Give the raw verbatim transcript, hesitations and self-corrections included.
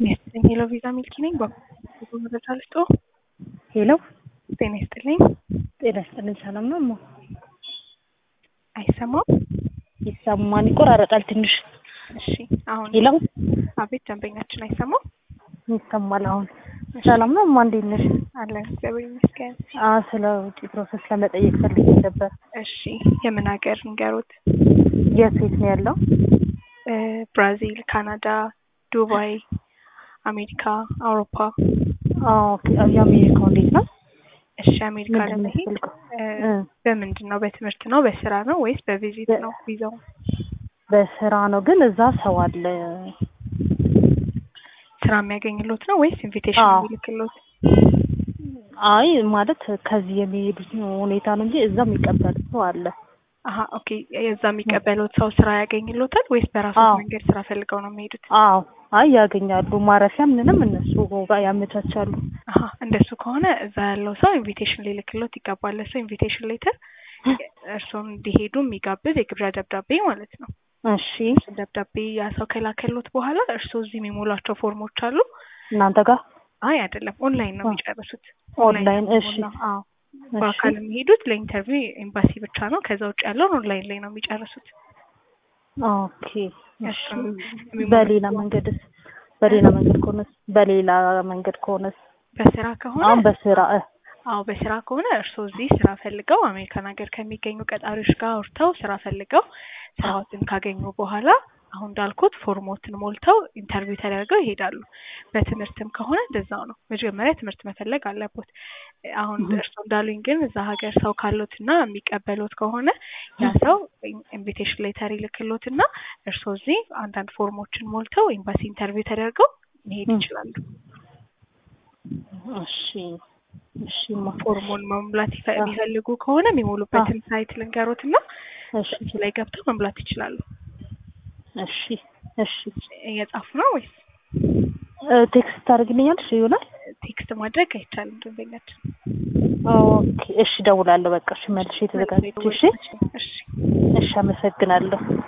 ሄሎ ቪዛ ሚልኪ ነኝ። በኩል መረጃ ልስጦ። ሄሎ ጤና ይስጥልኝ። ጤና ይስጥልኝ። ሰላም ነው? እማ አይሰማም? ይሰማል፣ ይቆራረጣል ትንሽ። እሺ አሁን ሄሎ። አቤት፣ ደንበኛችን አይሰማም? ይሰማል አሁን። ሰላም ነው? እማ እንዴት ነሽ? አለን እግዚአብሔር ይመስገን። አዎ፣ ስለ ውጪ ፕሮሰስ ለመጠየቅ ፈልጌ ነበር። እሺ የምን ሀገር ንገሩት? የት የት ነው ያለው? ብራዚል፣ ካናዳ፣ ዱባይ፣ አሜሪካ፣ አውሮፓ። አዎ ኦኬ። የአሜሪካው እንዴት ነው? እሺ አሜሪካ ለመሄድ በምንድን ነው? በትምህርት ነው? በስራ ነው ወይስ በቪዚት ነው ቪዛው? በስራ ነው፣ ግን እዛ ሰው አለ። ስራ የሚያገኝሎት ነው ወይስ ኢንቪቴሽን የሚልክሎት? አይ ማለት ከዚህ የሚሄዱት ሁኔታ ነው እንጂ እዛ የሚቀበል ሰው አለ። አሃ ኦኬ። የዛ የሚቀበሉት ሰው ስራ ያገኝሎታል ወይስ በራሱ መንገድ ስራ ፈልገው ነው የሚሄዱት? አዎ አይ ያገኛሉ። ማረፊያ ምንም እነሱ ጋር ያመቻቻሉ። አሃ እንደሱ ከሆነ እዛ ያለው ሰው ኢንቪቴሽን ሊልክሎት ይገባል። ለሰው ኢንቪቴሽን ሌተር እርሶም እንዲሄዱ የሚጋብዝ የግብዣ ደብዳቤ ማለት ነው። እሺ ደብዳቤ ያ ሰው ከላከሎት በኋላ እርሶ እዚህ የሚሞላቸው ፎርሞች አሉ። እናንተ ጋር? አይ አይደለም፣ ኦንላይን ነው የሚጨርሱት። ኦንላይን? እሺ አዎ። በአካል የሚሄዱት ለኢንተርቪው ኤምባሲ ብቻ ነው። ከዛ ውጭ ያለውን ኦንላይን ላይ ነው የሚጨርሱት። ኦኬ። እሺ በሌላ መንገድስ? በሌላ መንገድ ከሆነስ? በሌላ መንገድ ከሆነስ? በስራ ከሆነ አሁን በስራ አዎ በስራ ከሆነ እርስዎ እዚህ ስራ ፈልገው አሜሪካን ሀገር ከሚገኙ ቀጣሪዎች ጋር አውርተው ስራ ፈልገው ስራዎትን ካገኙ በኋላ አሁን እንዳልኩት ፎርሞትን ሞልተው ኢንተርቪው ተደርገው ይሄዳሉ። በትምህርትም ከሆነ እንደዛው ነው። መጀመሪያ ትምህርት መፈለግ አለበት። አሁን እርስዎ እንዳሉኝ ግን እዛ ሀገር ሰው ካሉትና የሚቀበሉት ከሆነ ያ ሰው ኢንቪቴሽን ሌተር ይልክሎትና እርስዎ እዚህ አንዳንድ ፎርሞችን ሞልተው ኤምባሲ ኢንተርቪው ተደርገው መሄድ ይችላሉ። እሺ እሺ። ፎርሙን መሙላት የሚፈልጉ ከሆነ የሚሞሉበትን ሳይት ልንገሮትና እሺ ላይ ገብተው መሙላት ይችላሉ። እሺ እሺ። እየጻፉ ነው ወይስ ቴክስት ታደርግልኛለሽ? ይሆናል። ቴክስት ማድረግ አይቻልም ደንበኛችን። ኦኬ እሺ፣ ደውላለሁ። በቃ እሺ፣ መልሼ ተዘጋጅቼ። እሺ እሺ፣ አመሰግናለሁ።